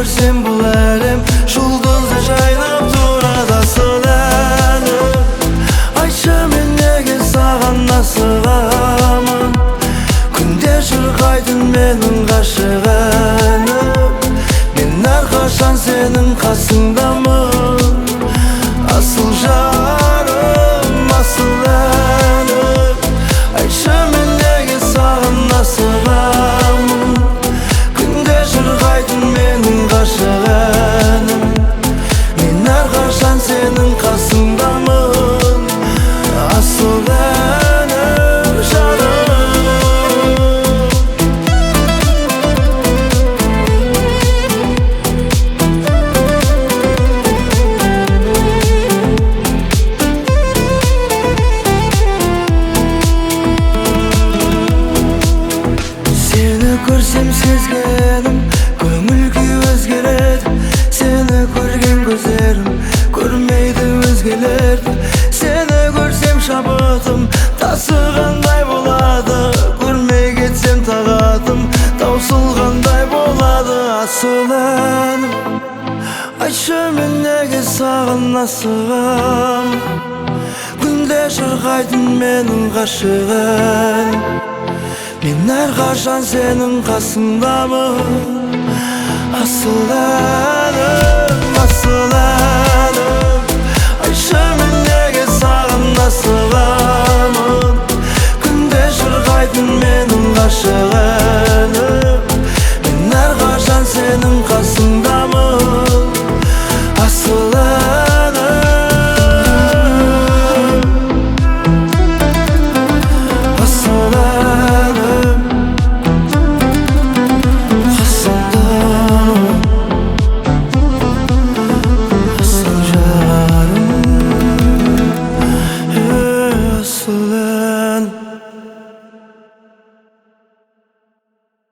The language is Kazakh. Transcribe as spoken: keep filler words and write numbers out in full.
көрсем бұл әлем жұлдызы жайнап тұрады асыл әнім. Айтшы мен неге саған асығамын, күнде шырқайтын менің ғашық әнім. Мен әрқашан сенің қасыңдамын, асыл жарым, асыл әнім. Айтшы мен неге саған асығамын, күнде шырқайтын менің ғашық әнім. Мен әрқашан сенің қасыңдамын, асыл әнім, жарым. Сені көрсем сезгенім, көңіл күй өзгереді. Сені көрген көздерім көрмейді өзгелерді. Сені көрсем шабытым тасығандай болады, көрмей кетсем тағатым таусылғандай болады. Асыл әнім, айтшы мен неге саған асығамын, күнде шырқайтын менің ғашық әнім. Мен әрқашан сенің қасыңдамын, асыл әнім, асыл әнім. Айтшы мен неге саған асығамын, күнде шырқайтын менің ғашық